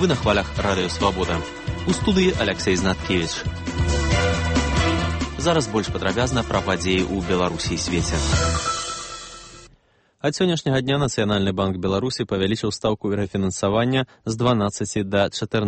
Вы на хвалях Радыё Свабода. У студыі Алексей Знаткевич. Зараз больш падрабязна пра падзеі ў Беларусі і свеце. Ад сённяшняга дня Нацыянальны банк Беларусі павялічыў стаўку рэфінансавання з 12 да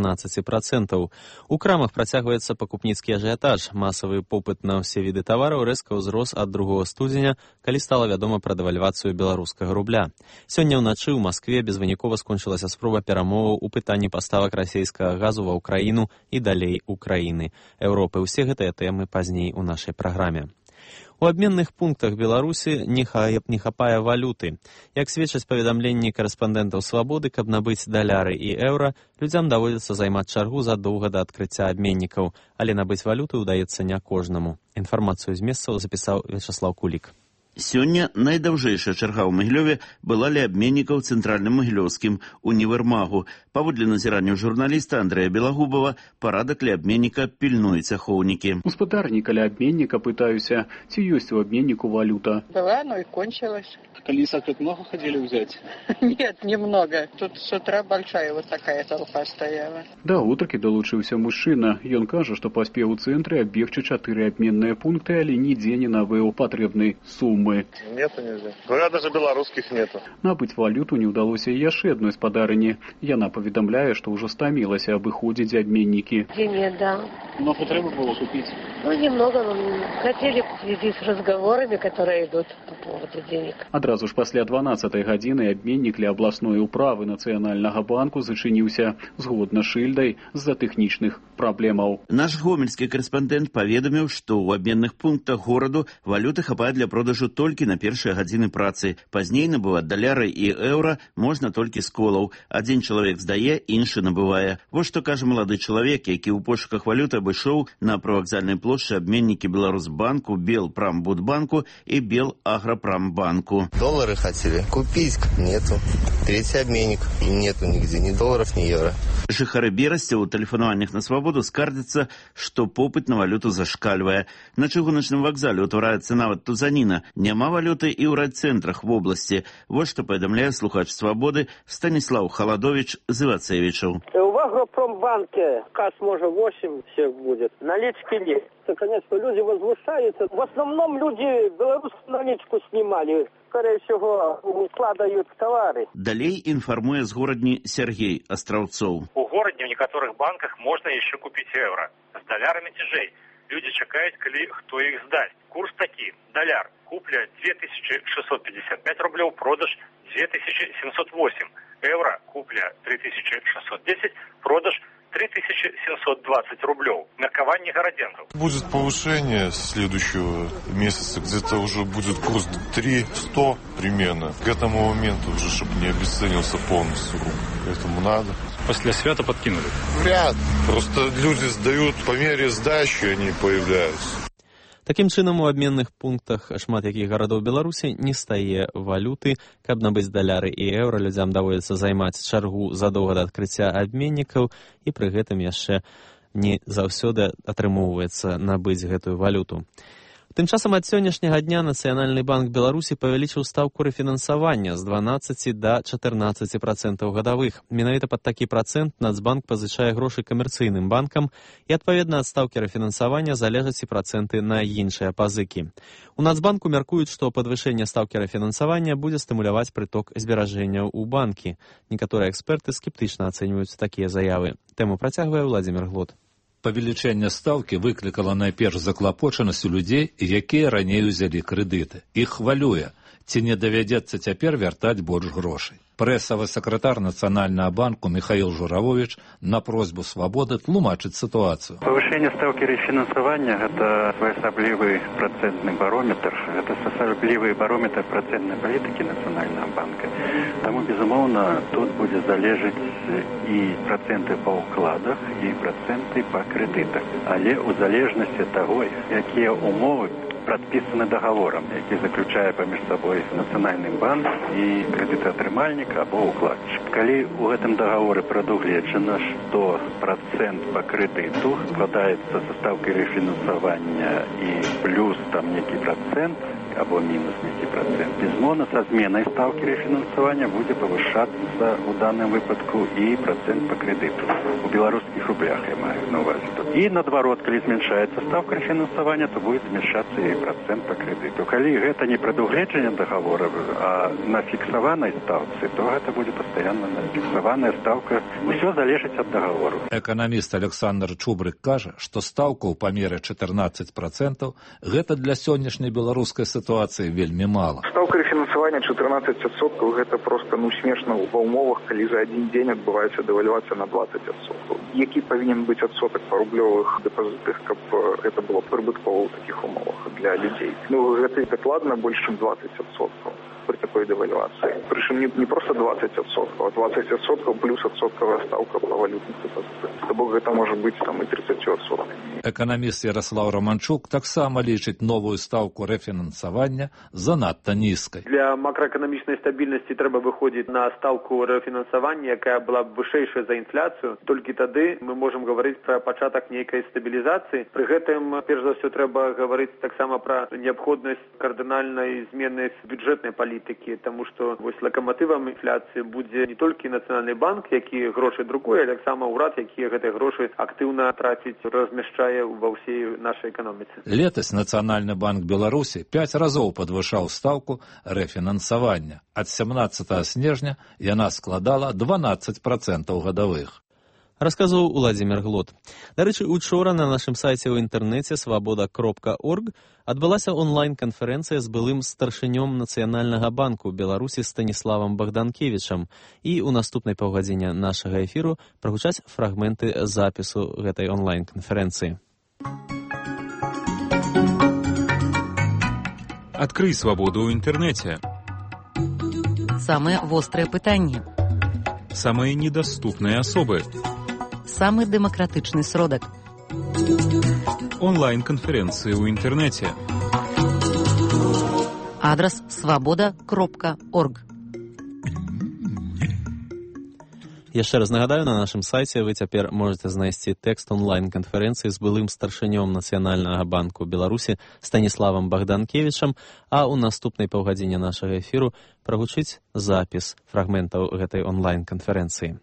14%. У крамах працягваецца пакупніцкі ажыятаж. Масавы попыт на ўсе віды тавараў рэзка ўзрос ад 2 студзеня, калі стала вядома пра дэвальвацыю беларускага рубля. Сёння ўначы ў Маскве безвынікова скончылася спроба перамоваў у пытанні паставак расійскага газу ва ўкраіну і далей Украіны, Еўропы. Усе гэтыя тэмы пазней у нашай праграме. У абменных пунктах Беларусі не хапае валюты. Як сведчаць паведамленні карэспандэнтаў Свабоды, каб набыць даляры і еўра, людзям даводзіцца займаць чаргу задоўга да адкрыцця абменнікаў, але набыць валюту ўдаецца не кожнаму. Інфармацыю з месцаў запісаў Вячаслаў Кулік. Сёння найдаўжэйшая чарга ў Магілёве была ля абменнікаў цэнтральным магілёўскім універмагу. Паводле назіранняў журналіста Андрэя Белагубова, парадак ля абменніка пільнуюць ахоўнікі. Гаспадарні каля абменніка пытаюся, ці ёсць у абменніку валюта. Была, но и кончилась. Колеса тут много ходили взять? Нет, немного. Тут с утра большая вот такая толпа стояла. Да гутаркі далучыўся мужчына. Ён кажа, што паспеў у цэнтры аббегчы 4 абменныя пункты, але нідзе не набыў патрэбнай сумы. Нету нельзя. Говорят, даже белорусских нету. Набыць валюту не ўдалося і яшчэ адной спадарыні. Яна паведамляе, што ўжо стамілася абыходзіць абменнікі. Нет, да. Но трэба было купить? Ну, немного, но хотели в связи с разговорами, которые идут по поводу денег. Адразу ж пасля 12-й гадзіны абменнік ля абласной управы Нацыянальнага банку зачыніўся згодна шыльдай з-за тэхнічных праблемаў. Наш гомельскі карэспандэнт паведаміў, што ў абменных пунктах гораду валюты хапае для продажу толькі на першыя гадзіны працы. Пазней набываць даляры і еўра можна толькі з колаў. Адзін чалавек здае, іншы набывае. Вось што кажа малады чалавек, які ў пошуках валюты абышоў на прывакзальнай плошчы абменнікі Беларусбанку, Белпрамбудбанку і Белаграпрамбанку. Доллары хотели купить, нету. Третий обменник, нету нигде ни долларов, ни евро. Жыхары Берасця ў тэлефанаваннях на Свабоду скардзяцца, што попыт на валюту зашкальвае. На чыгуначным вакзале ўтвараецца нават тузаніна. Няма валюты і ў райцэнтрах вобласці. Вот што паведамляе слухач Свабоды Станіслав Халадович з Івацевічаў. В Агропромбанке касс может 8 всех будет. Налички нет. Конечно, люди возвышаются. В основном люди белорусскую наличку снимали. Скорее всего, укладывают товары. Далей інфармуе з горадні Сергей Астраўцоў. У горадні в некоторых банках можно еще купить евро. С долярами тяжей. Люди чекают, коли кто их сдаст. Курс таки. Доляр. Купля 2655 рублей, продаж 2708. Евро. Купля 3610, продаж 3720 рублей. Меркование городенцев. Будет повышение следующего месяца, где-то уже будет курс 3.100 примерно. К этому моменту уже, чтобы не обесценился полностью рубль. Поэтому надо. После свята подкинули? Вряд. Просто люди сдают, по мере сдачи они появляются. Такім чынам, у абменных пунктах шмат якіх гарадоў Беларусі не стае валюты. Каб набыць даляры і еўра, людзям даводзіцца займаць чаргу задоўга да адкрыцця абменнікаў, і пры гэтым яшчэ не заўсёды атрымоўваецца набыць гэтую валюту. Тым часам ад сённяшняга дня Нацыянальны банк Беларусі павялічыў стаўку рэфінансавання з 12 да 14% гадавых. Менавіта пад такі працэнт Нацбанк пазычае грошы камерцыйным банкам, і адпаведна ад стаўкі рэфінансавання залежаць і працэнты на іншыя пазыкі. У Нацбанку мяркуюць, што падвышэнне стаўкі рэфінансавання будзе стымуляваць прыток зберажэнняў у банкі. Некаторыя эксперты скептычна ацэньваюць такія заявы. Тэму працягвае Владзімір Глот. Павелічэнне стаўкі выклікала найперш заклапочанасць у людзей, якія раней узялі крэдыты. Іх хвалюе, ці не давядзецца цяпер вяртаць больш грошай. Прэсавы сакратар Нацыянальнага банку Михаил Журавович на просьбу Свабоды тлумачыць сітуацыю. Павышэнне стаўкі рэфінансавання – гэта своеасаблівы працэнтны барометр. Гэта асаблівы барометр працэнтнай палітыкі Нацыянальнага банка. Таму, безумоўна, тут будзе залежаць і працэнты па ўкладах, і працэнты па крэдытах. Але ў залежнасці ад таго, якія умовы прадпісаны дагаворам, які заключае паміж сабой Нацыянальны банк і крэдытаатрымальнік або ўкладчык. Калі ў гэтым дагаворы прадугледжана, што працэнт па крэдыту складаецца са стаўкай рэфінансавання і плюс там нейкі працэнт, або мінус нейкі працэнт. Безумоўна, са зменай стаўкі рэфінансавання будзе павышацца ў данным выпадку і працэнт па крэдыту. У беларускіх рублях я маю на увазе. І наадварот, калі зменшаецца стаўка рэфінансавання, то будзе зменшацца і працэнт па крэдыту. Калі гэта не прадугледжанне дагавора, а на фіксаванай стаўцы, то гэта будзе пастаянна фіксаваная стаўка. Усё залежыць ад дагавору. Эканаміст Александр Чубрык кажа, што стаўка ў памеры 14% гэта для сённяшняй беларускай сітуацыі вельмі мала. Стаўка рэфінансавання 14% гэта проста смешна ва ўмовах, калі за адзін дзень адбываецца дэвальвацыя на 20%. Які павінен быць адсотак па рублёвых дэпазітах, каб гэта было прыбыткова ў такіх умовах для людзей. Гэта і дакладна больш чым 20% при такой дэвальвацыі. Прычым не проста 20%, а 20% плюс адсоткавая стаўка па валютных дэпазітах. То бок гэта можа быць там і 30%. Эканаміст Ярослав Романчук таксама лічыць новую стаўку рэфінансавання занадта нізкай. Для макраэканамічнай стабільнасці трэба выходзіць на стаўку рэфінансавання, якая была б вышэйшая за інфляцыю. Толькі тады мы можам гаварыць пра пачатак нейкай стабілізацыі. Пры гэтым, перш за ўсё, трэба гаварыць таксама пра неабходнасць кардынальнай змены бюджэтнай палітыкі, таму што вось лакаматывам інфляцыі будзе не толькі Нацыянальны банк, які грошы друкуе, але таксама ўрад, які гэтыя грошы актыўна траціць, размяшчае ва ўсей нашай эканоміцы. Летась Нацыянальны банк Беларусі 5 разоў падвышаў стаўку рэфінансавання. Ад 17 снежня яна складала 12% гадавых. Расказваў Уладзімір Глот. Дарэчы, учора на нашым сайце ў інтэрнэце свабода.орг адбылася онлайн-канферэнцыя з былым старшынём Нацыянальнага банку Беларусі Станіславам Богданкевічам. І ў наступнай паўгадзіне нашага эфіру прагучаць фрагменты запісу гэтай онлайн-канферэнцыі. Адкрый свабоду ў інтэрнэце. Самыя вострыя пытанні. Самыя недаступныя асобы. Самы дэмакратычны сродак. Онлайн-канферэнцыі ў інтэрнэце. Адрас свабода.орг. Яшчэ раз нагадаю, на нашым сайце вы цяпер можете знайсці тэкст онлайн-канферэнцыі з былым старшынём Нацыянальнага банку Беларусі Станіславам Богданкевічам, а ў наступнай паўгадзіне нашага эфіру прагучыць запіс фрагментаў гэтай онлайн-канферэнцыі.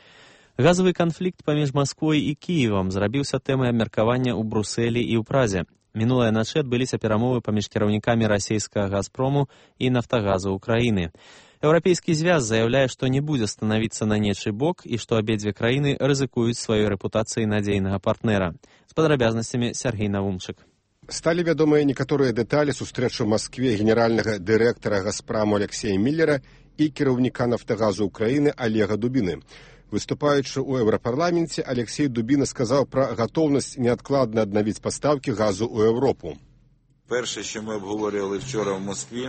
Газавы канфлікт паміж Масквой і Кіевам зрабіўся тэмай абмеркавання ў Брусэлі і ў Празе. Мінулай начы адбыліся перамовы паміж кіраўнікамі расійскага «Газпрому» і «Нафтагазу» Украіны. Еўрапейскі звяз заяўляе, што не будзе станавіцца на нечы бок і што абедзве краіны рызыкуюць сваёй рэпутацыяй надзейнага партнера. З падрабязнасцямі Сергей Навумчык. Сталі вядомыя некаторыя дэталі сустрэчы ў Маскве генеральнага дырэктара «Газпраму» Алексея Міллера і кіраўніка «Нафтагазу» Украіны Олега Дубіны. Выступаючы ў Еўрапарламенце, Алексей Дубіна сказаў пра гатоўнасць неадкладна аднавіць пастаўкі газу ў Європу. Перше, що ми обговорювали вчора в Москві,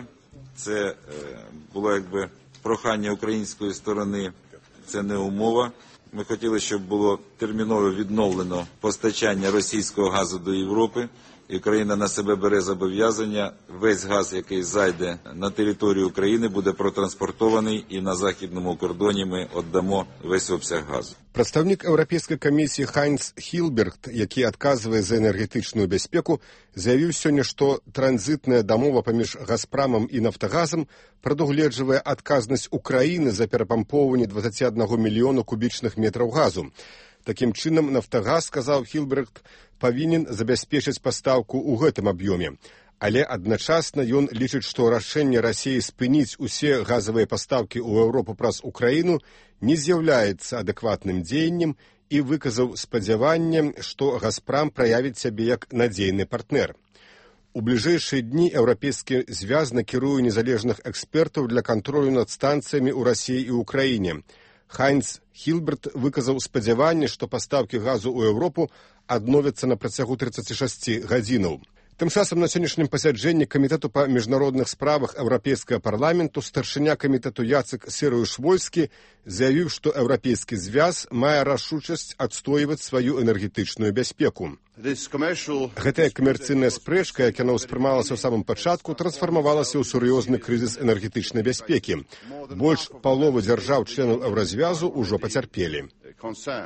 це було прохання української сторони, це не умова. Ми хотіли, щоб було терміново відновлено постачання російського газу до Європи. І Україна на себе бере зобов'язання, весь газ, який зайде на територію України, буде протранспортований і на західному кордоні ми віддамо весь обсяг газу. Прадстаўнік Еўрапейскай камісіі Хайнц Хілберт, які адказвае за энергетычную бяспеку, заявіў сёння, што транзітная дамова паміж «Газпрамам» і «Нафтагазам» прадугледжвае адказнасць Украіны за перапампоўванне 21 мільёна кубічных метраў газу. Такім чынам, «Нафтагаз», сказаў Хілберт, павінен забяспечыць пастаўку ў гэтым аб'ёме. Але адначасна ён лічыць, што рашэнне Расіі спыніць усе газавыя пастаўкі ў Еўропу праз Украіну не з'яўляецца адэкватным дзеяннем і выказаў спадзяванне, што «Газпрам» праявіць сябе як надзейны партнер. У бліжэйшыя дні Еўрапейскі звяз накіруе незалежных экспертаў для кантролю над станцыямі ў Расіі і Украіне. Хайнц Хілберт выказаў спадзяванне, што пастаўкі газу ў Еўропу адновяцца на працягу 36 гадзінаў. Тым часам на сённяшнім пасяджэнні Камітэту па міжнародных справах Еўрапейскага парламенту старшыня камітэту Яцек Сірыуш-Вольскі заявіў, што Еўрапейскі звяз мае рашучасць адстойваць сваю энергетычную бяспеку. Гэтая камерцыйная спрэчка, як яна ўспрымалася ў самым пачатку, трансфармавалася ў сур'ёзны крызіс энергетычнай бяспекі. Больш паловы дзяржаў-членаў Еўразвязу ўжо пацярпелі.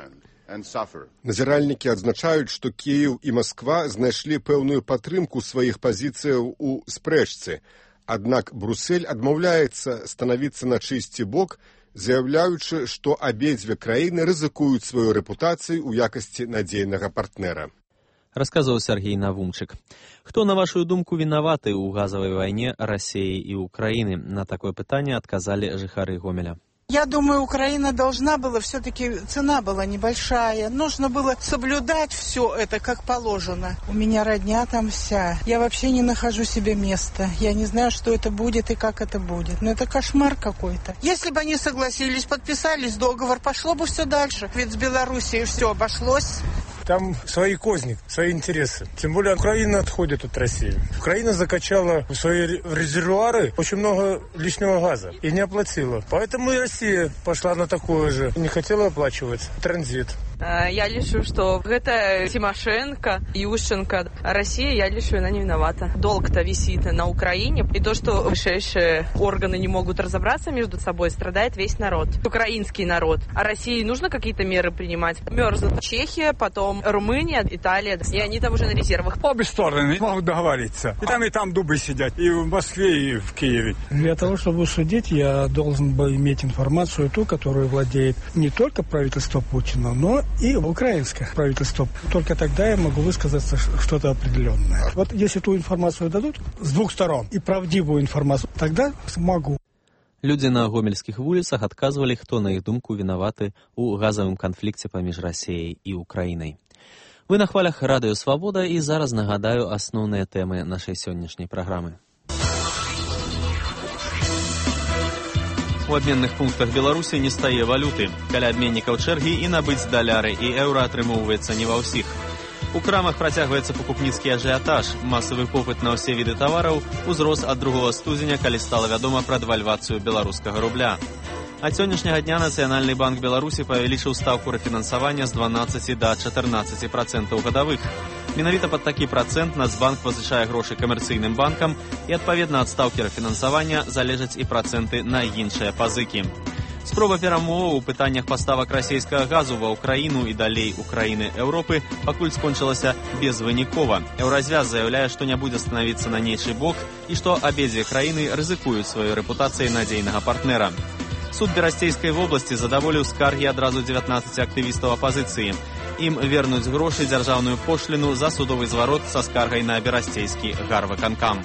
Назіральнікі адзначаюць, што Кіеў і Масква знайшлі пэўную падтрымку сваіх пазіцыяў у спрэчцы. Аднак Брусэль адмаўляецца станавіцца на чыйсьці бок, заяўляючы, што абедзве краіны рызыкуюць сваю рэпутацыю ў якасці надзейнага партнера. Расказаў Сергей Навумчык. Хто, на вашу думку, вінаваты ў газавай вайне России и Украины? На такое пытанне адказалі жыхары Гомеля. Я думаю, Украина должна была, все-таки цена была небольшая. Нужно было соблюдать все это как положено. У меня родня там вся. Я вообще не нахожу себе места. Я не знаю, что это будет и как это будет. Но это кошмар какой-то. Если бы они согласились, подписались договор, пошло бы все дальше. Ведь с Белоруссией все обошлось. Там свои козни, свои интересы. Тем более Украина отходит от России. Украина закачала в свои резервуары очень много лишнего газа и не оплатила. Поэтому и Россия пошла на такое же. Не хотела оплачивать транзит. Я лічу, што гэта Тимошенко, Ющенко. Россия, я лічу, она не виновата. Долг-то висит на Украине. И то, что высшие органы не могут разобраться между собой, страдает весь народ. Украинский народ. А России нужно какие-то меры принимать. Мерзнут Чехия, потом Румыния, Италия. И они там уже на резервах. Обе стороны могут договориться. И там дубы сидят. И в Москве, и в Киеве. Для того, чтобы судить, я должен бы иметь информацию ту, которую владеет не только правительство Путина, но и украинское правительство. Только тогда я могу высказаться что-то определенное. Вот если ту информацию дадут с двух сторон и правдивую информацию, тогда могу. Людзі на гомельскіх вуліцах адказвалі, хто, на іх думку, вінаваты ў газавым канфлікце паміж Расіяй і Украінай. Вы на хвалях Радыё Свабода, і зараз нагадаю асноўныя тэмы нашай сённяшняй праграмы. У абменных пунктах Беларусі не стае валюты. Каля абменнікаў чэргі і набыць даляры і еўра атрымоўваецца не ва ўсіх. У крамах працягваецца пакупніцкі ажыятаж. Масавы попыт на ўсе віды тавараў узрос ад 2 студзеня, калі стала вядома пра дэвальвацыю беларускага рубля. Ад сённяшняга дня Нацыянальны банк Беларусі павялічыў стаўку рэфінансавання з 12 да 14% гадавых. Менавіта пад такі працэнт Нацбанк пазычае грошы камерцыйным банкам, і адпаведна ад стаўкі рэфінансавання залежаць і працэнты на іншыя пазыкі. Спроба перамоваў у пытаннях паставак расійскага газу ва ўкраіну і далей Украіны Еўропы пакуль скончылася безвынікова. Еўразвяз заяўляе, што не будзе станавіцца на нейчы бок і што абедзве краіны рызыкуюць сваёй рэпутацыяй надзейнага партнера. Суд Берасцейскай вобласці задаволіў скаргі адразу 19 актывістаў апазіцыі. Ім вернуць грошы дзяржаўную пошліну за судовы зварот са скаргай на Берасцейскі гарвыканкам.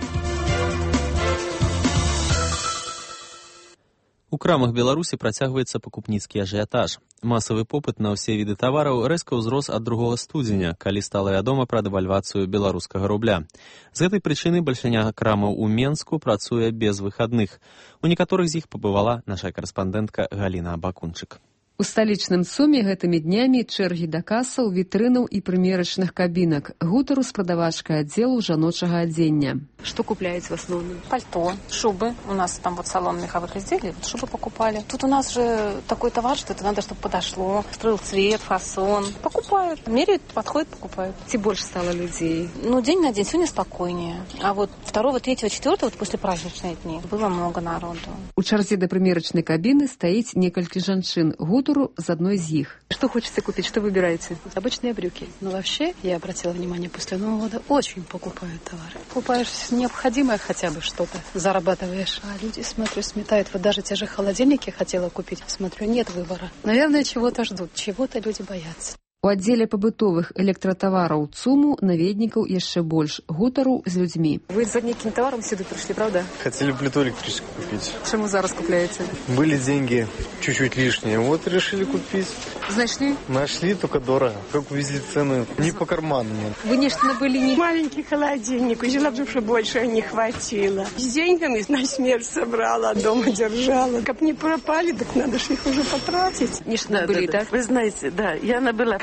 У крамах Беларусі працягваецца пакупніцкі ажыятаж. Масавы попыт на ўсе віды тавараў рэзка ўзрос ад 2 студзеня, калі стала вядома пра дэвальвацыю беларускага рубля. З гэтай прычыны бальшыня крамаў у Менску працуе без выхадных. У некаторых з іх пабывала наша карэспандэнтка Галіна Бакунчык. У сталічным Суме гэтымі днямі чэргі да касаў, вітрынаў і прымерачных кабінак, гутару з прадавачкай аддзелу жаночага адзення. Что купляете в основном? Пальто, шубы. У нас там вот салон меховых изделий, шубы покупали. Тут у нас же такой товар, что это надо, чтобы подошло. Строил цвет, фасон. Покупают. Меряют, подходят, покупают. Ці больше стало людей? День на день. Сегодня спокойнее. А вот 2, 3, 4, вот после праздничных дней было много народу. У чарзе да прымерачнай кабіны стаіць некалькі жанчын. Гутару з одной из них. Что хочется купить? Что выбираете? Обычные брюки. Но вообще, я обратила внимание, после Нового года очень покупают товары. Покупаешь необходимое хотя бы что-то, зарабатываешь. А люди, смотрю, сметают. Вот даже те же холодильники хотела купить. Смотрю, нет выбора. Наверное, чего-то ждут, чего-то люди боятся. У аддзеле пабытовых электратавараў ЦУМу наведнікаў яшчэ больш. Гутару з людзьмі. Вы за неким товаром сюда пришли, правда? Хотели плиту электрическую купить. Чему зараз купляете? Были деньги чуть-чуть лишние, вот решили купить. Нашли? Нашли, только дорого. Как увезли цены, не по карману. Вы нечто набыли не... Маленький холодильник, взяла бы, что больше не хватило. С деньгами на смерть собрала, дома держала. Как не пропали, так надо же их уже потратить. Нечто набыли, да? Вы знаете, да, я набыла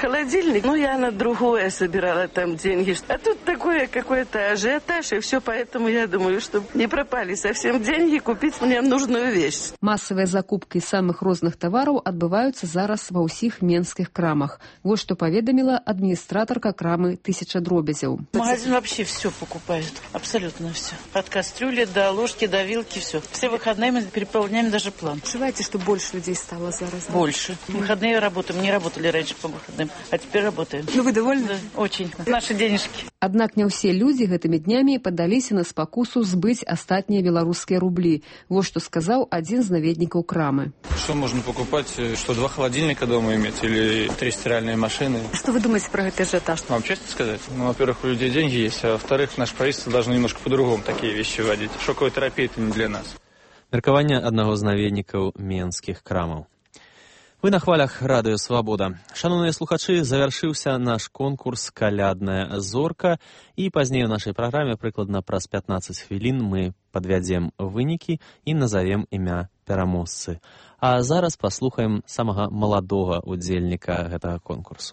холодильник, ну я на другое собирала там деньги. А тут такое какой-то ажиотаж, и все, поэтому я думаю, чтобы не пропали совсем деньги, купить мне нужную вещь. Массавыя закупкі самых розных тавараў адбываюцца зараз ва ўсіх менскіх крамах. Вот што паведаміла адміністратарка крамы «1000 дробязяў». Магазин вообще все покупает, абсолютно все. От кастрюли до ложки, до вилки, все. Все выходные мы переполняем даже план. Відчуваєте, що більше людей стало зараз? Больше. Выходные работаем, не работали раньше по выходным, а теперь работаем. Ну вы довольны? Да, очень. Наши денежки. Аднак не ўсе людзі гэтымі днямі падаліся на спакусу збыць астатнія беларускія рублі. Вот што сказаў адзін з наведнікаў крамы. Что можно покупать? Что, 2 холодильника дома иметь или 3 стиральные машины? Что вы думаете про этот ажиотаж? Вам честно сказать? Ну, во-первых, у людей деньги есть, а во-вторых, наше правительство должно немножко по-другому такие вещи вводить. Шоковая терапия – это не для нас. Меркаванне аднаго з наведнікаў менскіх крамаў. Вы на хвалях радыё «Свабода». Шановныя слухачы, завяршыўся наш конкурс «Калядная зорка», і пазней у нашай праграме прыкладна праз 15 хвілін мы падвядзем вынікі і назовем імя пераможцы. А зараз паслухаем самага маладога удзельніка гэтага конкурсу.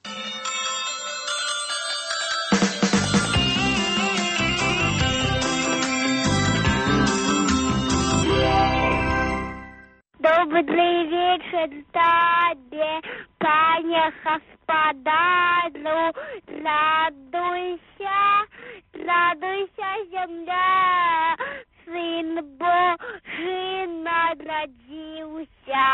Добрый вечер тебе, пане господару, радуйся, радуйся, земля, сын Божий народился.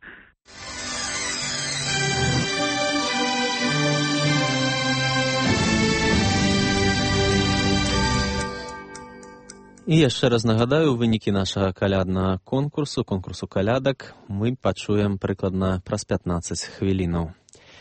І яшчэ раз нагадаю, вынікі нашага каляднага конкурсу калядак, мы пачуем прыкладна праз 15 хвілінаў.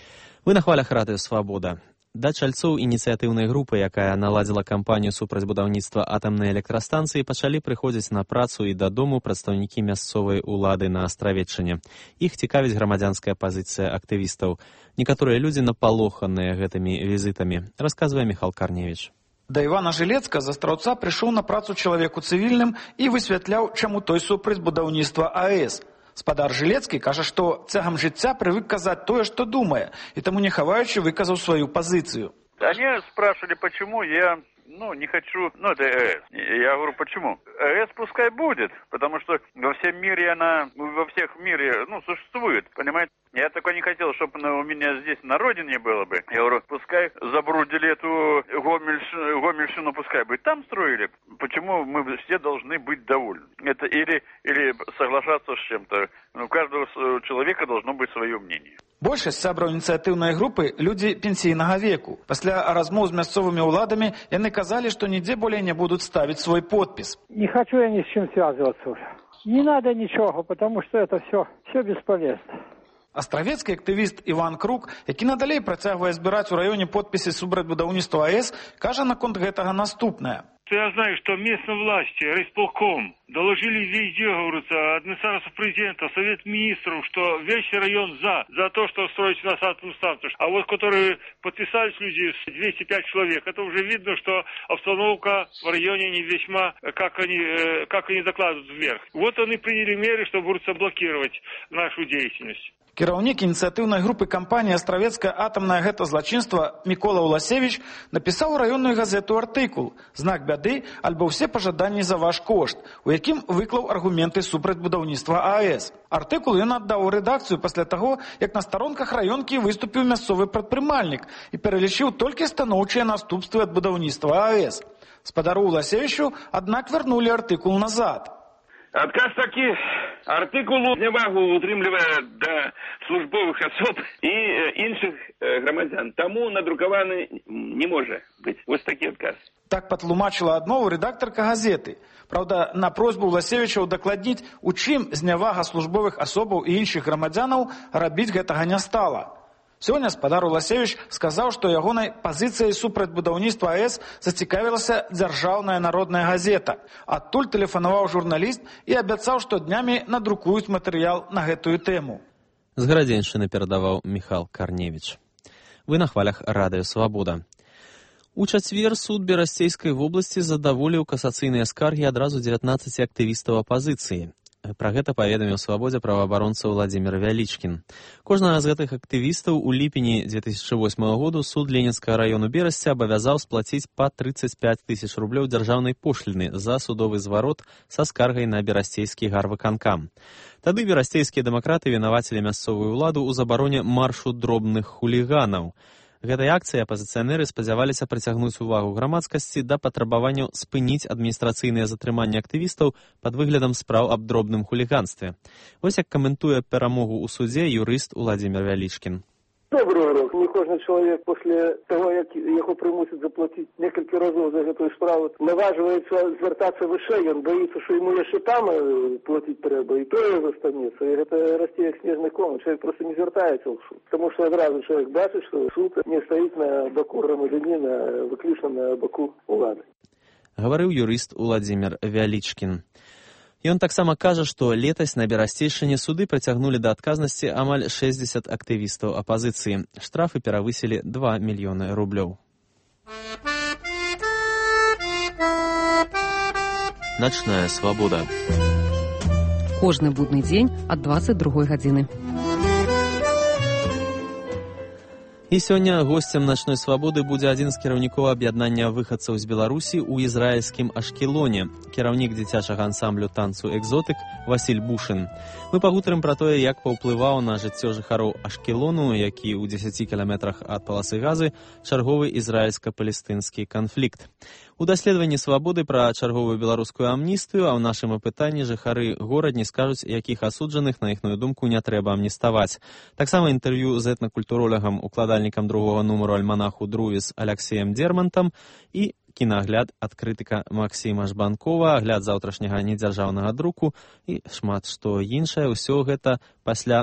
Вы на хвалях радыё «Свабода». Да чальцоў ініцыятыўнай групы, якая наладзіла кампанію супраць будаўніцтва атамнай электрастанцыі, пачалі прыходзіць на працу і дадому прадстаўнікі мясцовай улады на Астравеччыне. Іх цікавіць грамадзянская пазіцыя актывістаў. Некаторыя людзі напалоханыя гэтымі візітамі, расказвае Міхал Карневіч. Да Івана Жылецка з Астраўца прыйшоў на працу чалавеку цывільным і высвятляў, чаму той супраць будаўніцтва АЭС. Спадар Жылецкі кажа, што цягам жыцця прывык казаць тое, што думае, і таму не хаваючы выказаў сваю пазіцыю. Они спрашивали, почему я, не хочу, это АЭС. Я говорю, почему? АЭС пускай будет, потому что во всем мире во всех мире, существует, понимаете? Я только не хотел, чтобы у меня здесь на родине было бы. Я говорю, пускай забрудили эту Гомельщину, пускай бы там строили. Почему мы все должны быть довольны? Это или соглашаться с чем-то. У каждого человека должно быть свое мнение. Большасць сябраў ініцыятыўнай групы людзі пенсійнага веку. Пасля размоў з мясцовымі ўладамі яны казалі, што нідзе болей не будуць ставіць свой подпіс. Не хочу я ни с чем связываться уже. Не надо ничего, потому что это все бесполезно. Астравецкі актывіст Іван Крук, які надалей працягвае збіраць у раёне подпісы супраць будаўніцтва АЭС, кажа наконт гэтага наступнае. Я знаю, что местные власти, райисполком, доложили везде, говорится, администрацию президента, совет министров, что весь район за то, что строить у нас атомную станцию. А вот которые подписались люди, 205 человек, это уже видно, что обстановка в районе не весьма, как они докладывают вверх. Вот они приняли меры, чтобы, говорится, блокировать нашу деятельность. Кіраўнік ініцыятыўнай групы кампаніі «Астравецкае атамнае гэтазлачынства» Мікола Уласевіч напісаў у раённую газету артыкул «Знак бяды» альбо «Все пажаданні за ваш кошт», у якім выклаў аргументы супраць будаўніцтва АЭС. Артыкул ён аддаў у рэдакцыю пасля таго, як на старонках раёнкі выступіў мясцовы прадпрымальнік і пералічыў толькі станоўчыя наступствы ад будаўніцтва АЭС. Спадару Уласевічу, аднак, вярнулі артыкул назад. Адказ такі. Артыкулу зневагу утрымлівае да службовых асоб і іншых грамадзян. Таму надрукаваны не можа быць. Вось такі адказ. Так патлумачыла адмову рэдактарка газеты. Праўда, на просьбу Уласевіча ўдакладніць, у чым знявага службовых асобаў і іншых грамадзянаў, рабіць гэтага не стала. Сёння спадар Уласевіч сказаў, што ягонай пазіцыяй супраць будаўніцтва АЭС зацікавілася дзяржаўная народная газета. Адтуль тэлефанаваў журналіст і абяцаў, што днямі надрукуюць матэрыял на гэтую тэму. З Гарадзеншчыны перадаваў Міхал Карневіч. Вы на хвалях радыё «Свабода». У чацвер суд Берасцейскай вобласці задаволіў касацыйныя скаргі адразу 19 актывістаў апазіцыі. Пра гэта паведаміў «Свабодзе» праваабаронца Владзімір Вялічкін. Кожнага з гэтых актывістаў у ліпені 2008 году суд Ленінскага раёну Берасці абавязаў сплаціць па 35 тысяч рублёў дзяржаўнай пошліны за судовы зварот са скаргай на берасцейскі гарвыканкам. Тады берасцейскія дэмакраты вінавацілі мясцовую ўладу ў забароне маршу дробных хуліганаў. Гэтай акцыяй апазіцыянеры спадзяваліся прыцягнуць увагу грамадскасці да патрабаванняў спыніць адміністрацыйныя затрыманні актывістаў пад выглядам спраў аб дробным хуліганстве. Вось як каментуе перамогу ў судзе юрыст Владзімір Вялічкін. Доброго року. Не кожен чоловік після того, як його примусять заплатити кілька разів за цю справу, наважується звертатися вище, він боїться, що йому ще там платити треба, і то його застанеться. І це росте як сніжний ком. Чоловік просто не звертається в суд. Тому що одразу чоловік бачить, що суд не стоїть на боку громадянина, виключно на боку влади. Говорив юрист Владзімір Вялічкін. Ён таксама кажа, што летась на Берасцейшчыне суды прыцягнулі да адказнасці амаль 60 актывістаў апазіцыі. Штрафы перавысілі 2 мільёны рублёў. Начная свабода. Кожны будны дзень ад 22 гадзіны. І сёння госцем начной свабоды будзе адзін з кіраўнікоў аб'яднання выхадцаў з Беларусі ў ізраільскім Ашкелоне, кіраўнік дзіцячага ансамблю танцу «Экзотык» Васіль Бушын. Мы пагутарым пра тое, як паўплываў на жыццё жыхароў Ашкелону, які ў 10 кіламетрах ад паласы Газы, чарговы ізраільска-палестынскі канфлікт. У даследаванні свабоды пра чарговую беларускую амністыю, а ў нашым апытанні жыхары горадні скажуць, якіх асуджаных, на іхную думку, не трэба амніставаць. Таксама інтэрв'ю з этнакультуролягам, укладальнікам другога нумару альманаху «Друвіс» Аляксеем Дермантам і кінагляд ад крытыка Максіма Жбанкова, агляд заўтрашняга недзяржаўнага друку і шмат што іншае. Усё гэта пасля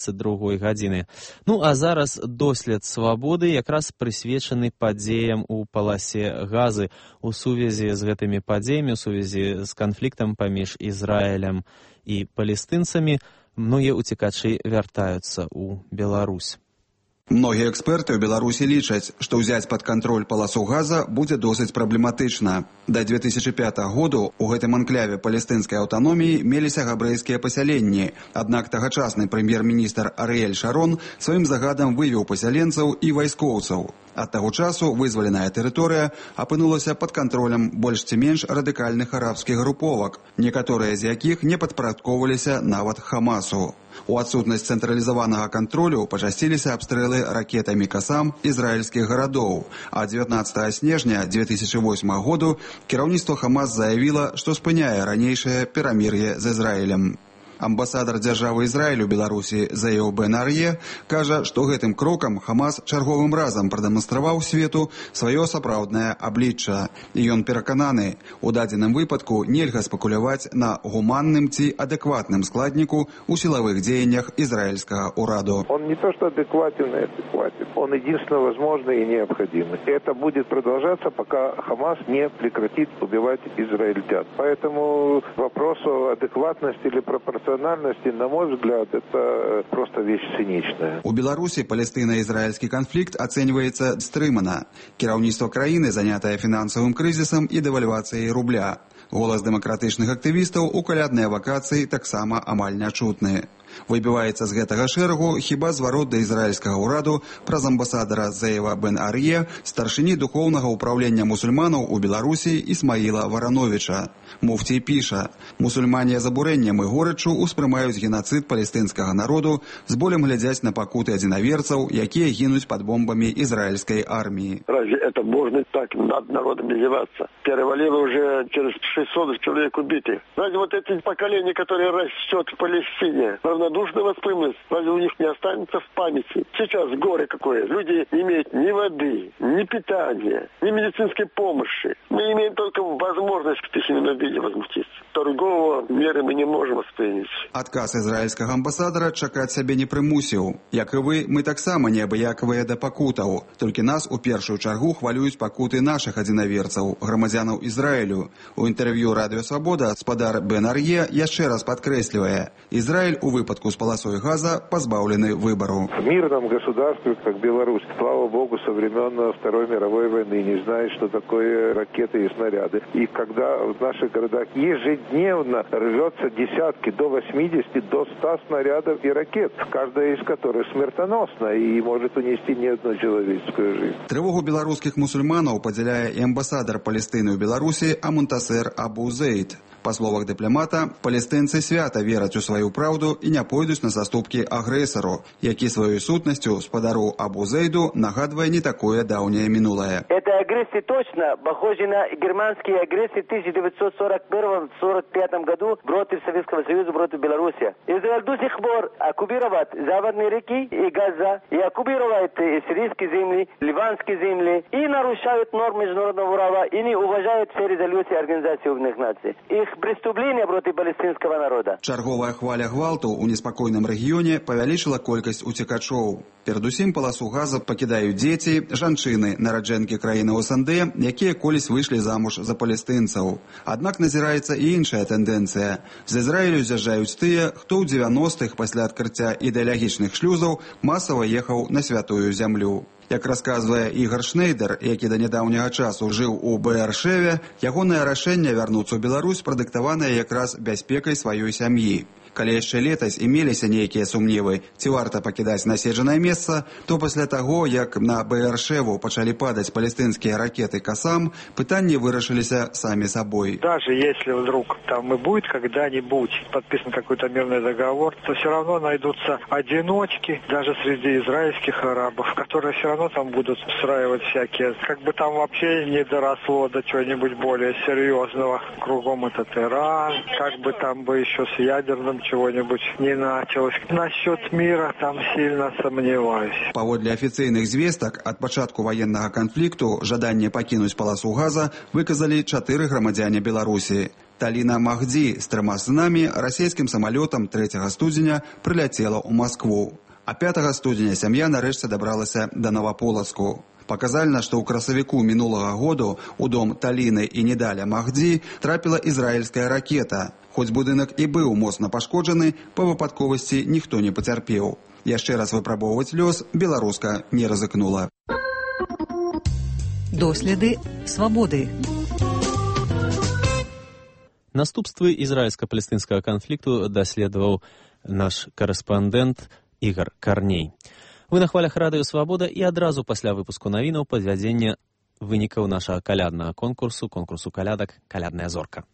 22 гадзіны. Ну а зараз дослед свабоды якраз прысвечаны падзеям у паласе Газы. У сувязі з гэтымі падзеямі, у сувязі з канфліктам паміж Ізраілем і палестынцамі, многія уцекачы вяртаюцца ў Беларусь. Многія эксперты ў Беларусі лічаць, што ўзяць пад кантроль паласу Газа будзе досыць праблематычна. Да 2005 году ў гэтым анкляве палестынскай аўтаноміі меліся габрэйскія пасяленні, аднак тагачасны прэм'ер-міністр Арыэль Шарон сваім загадам вывеў пасяленцаў і вайскоўцаў. Ад таго часу вызваленая тэрыторыя апынулася пад кантролем больш ці менш радыкальных арабскіх груповак, некаторыя з якіх не падпарадкоўваліся нават Хамасу. У адсутнасць цэнтралізаванага кантролю пачасціліся абстрэлы ракетамі «Касам» ізраільскіх гарадоў, а 19 снежня 2008 году кіраўніцтва Хамас заявіла, што спыняе ранейшае перамір'е з Ізраілем. Амбасадар дзяржавы Ізраіль у Беларусі Зеяў Бен-Ар'е кажа, што гэтым крокам Хамас чарговым разам прадэманстраваў свету сваё сапраўднае аблічча. І ён перакананы, у дадзеным выпадку нельга спекуляваць на гуманным ці адэкватным складніку ў сілавых дзеяннях израильскага ураду. Он не то что адекватен и адекватен, он единственно возможный и необходимый. И это будет продолжаться, пока Хамас не прекратит убивать израильтян. Поэтому вопрос о адекватности или пропорциональности, на мой взгляд, это просто вещь циничная. У Беларусі палестына-ізраільскі канфлікт ацэньваецца стрымана. Кіраўніцтва краіны занятае фінансавым крызісам і дэвальвацыяй рубля. Голас дэмакратычных актывістаў у калядныя вакацыі таксама амаль нячутны. Выбіваецца з гэтага шэрагу хіба зварот да ізраільскага ўраду праз амбасадара Зеява Бен-Ар'е, старшыні духоўнага ўпраўлення мусульманаў у Беларусі Ісмаіла Варановіча. Муфцій піша: «Мусульмане з абурэннем і горыччу ўспрымаюць геноцид палестынскага народу, з болем глядзяць на пакуты адзінаверцаў, якія гінуць пад бомбамі израильской армии». Разве это можно так над народом издеваться? Перевалило уже через 600 человек убитых. Разве вот эти поколения, которые растет в Палестине, равнодушно воспримут? Разве у них не останется в памяти? Сейчас горе какое. Люди не имеют ни воды, ни питания, ни медицинской помощи. Мы имеем только возможность в письменном виде возмутиться. Другого меры мы не можем воспринять. Адказ ізраільскага амбасадара чакаць сябе не прымусіў. Як і вы, мы таксама неабыякавыя да пакутаў. Толькі нас у першую чаргу хвалююць пакуты нашых адзінаверцаў, грамадзянаў Ізраілю. У інтэрв'ю «Радыё Свабода» спадар Бен-Ар'е яшчэ раз падкрэслівае: Ізраіль у выпадку выпадку с полосой газа позбавлены выбору. В мирном государстве, как Беларусь, слава богу, со времен Второй мировой войны не знает, что такое ракеты и снаряды. И когда в наших городах ежедневно рвется десятки, до 80, до 100 снарядов и ракет, каждая из которых смертоносна и может унести не одну человеческую жизнь. Тревогу белорусских мусульманов поделяет и амбассадор Палестины в Беларуси Амунтасер Абу Зейд. По словах дыпламата, палестынцы свята вераць у сваю праўду і не пойдуць на заступкі агрэсару, які сваёй сутнасцю спадару Абу Зейду нагадвае не такое даўняе минулое. Это агрессия точно похожа на германские агрессии в 1941-1945 году против Советского Союза, против Беларуси. Израиль до сих пор оккупирует западные реки и Газа, и оккупирует сирийские земли, ливанские земли, и нарушает нормы международного права, и не уважает все резолюции Организации Объединенных Наций. Их преступления против палестинского народа. Чарговая хваля гвалту ў неспакойным рэгіёне павялічыла колькасць уцекачоў. Перадусім паласу газа пакідаюць дзеці, жанчыны, нараджэнкі краіны СНД, якія колісь выйшлі замуж за палестынцаў. Аднак назіраецца і іншая тэндэнцыя. З Ізраілю з'язджаюць тыя, хто ў 90-х пасля адкрыцця ідэалагічных шлюзаў масава ехаў на святую зямлю. Як расказвае Ігор Шнейдер, які да нядаўняга часу жыў у Беэршеве, ягонае рашэнне вярнуцца ў Беларусь прадыктаванае якраз бяспекай сваёй сям'і. Калі яшчэ летась імеліся нейкія сумневы, ці варта пакідаць наседжанае месца, то пасля таго, як на Беэршеву пачалі падаць палестынскія ракеты «Касам», пытанні вырашыліся самі собой. Даже если вдруг там и будет когда-нибудь подписан какой-то мирный договор, то все равно найдутся одиночки, даже среди израильских арабов, которые все равно там будут устраивать всякие, как бы там вообще не доросло до чего-нибудь более серьезного. Кругом этот Иран, как бы там бы еще с ядерным чего-нибудь не началось. Насчет мира там сильно сомневаюсь. Паводле афіцыйных звестак, ад пачатку военнага канфлікту жаданне пакінуць паласу газа выказалі 4 грамадзяне Беларусі. Таліна Махді з 3 сынамі расійскім самалётам 3 студзеня прыляцела ў Маскву. А 5 студзеня сям'я нарэшце дабралася да Новополацку. Паказальна, што ў красавіку мінулага году у дом Таліны і Недаля Махді трапіла ізраільская ракета. Хоць будынак і быў моцна пашкоджаны, па выпадковасці ніхто не пацярпеў. Яшчэ раз выпрабоўваць лёс беларуска не рызыкнула. Доследы свабоды. Наступствы ізраільска-палестынскага канфлікту даследаваў наш карэспандэнт Ігор Карней. Вы на хвалях радыё «Свабода» і адразу пасля выпуску навінаў падвядзення вынікаў нашага каляднага конкурсу «Калядак. Калядная зорка».